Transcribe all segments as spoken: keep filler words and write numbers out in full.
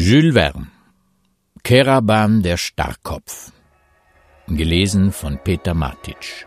Jules Verne, Keraban der Starrkopf. Gelesen von Peter Martic.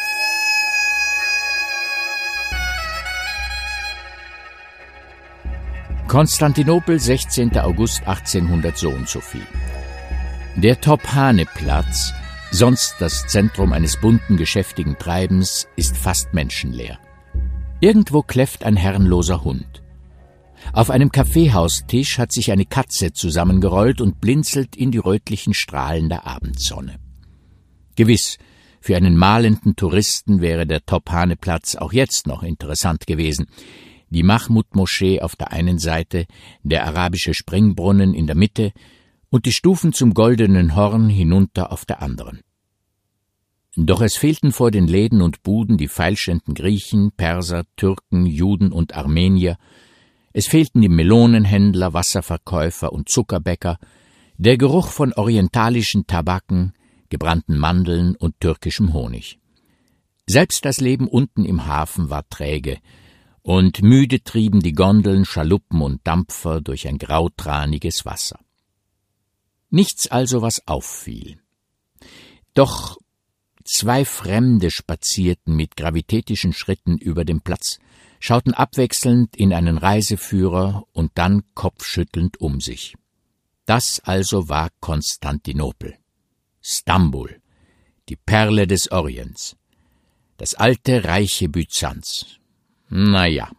Konstantinopel, sechzehnter August achtzehnhundert so und so viel. Der Tophane-Platz, sonst das Zentrum eines bunten, geschäftigen Treibens, ist fast menschenleer. Irgendwo kläfft ein herrenloser Hund. Auf einem Kaffeehaustisch hat sich eine Katze zusammengerollt und blinzelt in die rötlichen Strahlen der Abendsonne. Gewiss, für einen malenden Touristen wäre der Tophane-Platz auch jetzt noch interessant gewesen. Die Mahmud-Moschee auf der einen Seite, der arabische Springbrunnen in der Mitte und die Stufen zum Goldenen Horn hinunter auf der anderen. Doch es fehlten vor den Läden und Buden die feilschenden Griechen, Perser, Türken, Juden und Armenier. Es fehlten die Melonenhändler, Wasserverkäufer und Zuckerbäcker, der Geruch von orientalischen Tabaken, gebrannten Mandeln und türkischem Honig. Selbst das Leben unten im Hafen war träge, und müde trieben die Gondeln, Schaluppen und Dampfer durch ein grautraniges Wasser. Nichts also, was auffiel. Doch zwei Fremde spazierten mit gravitätischen Schritten über den Platz, schauten abwechselnd in einen Reiseführer und dann kopfschüttelnd um sich. Das also war Konstantinopel, Stambul, die Perle des Orients, das alte, reiche Byzanz. Na ja,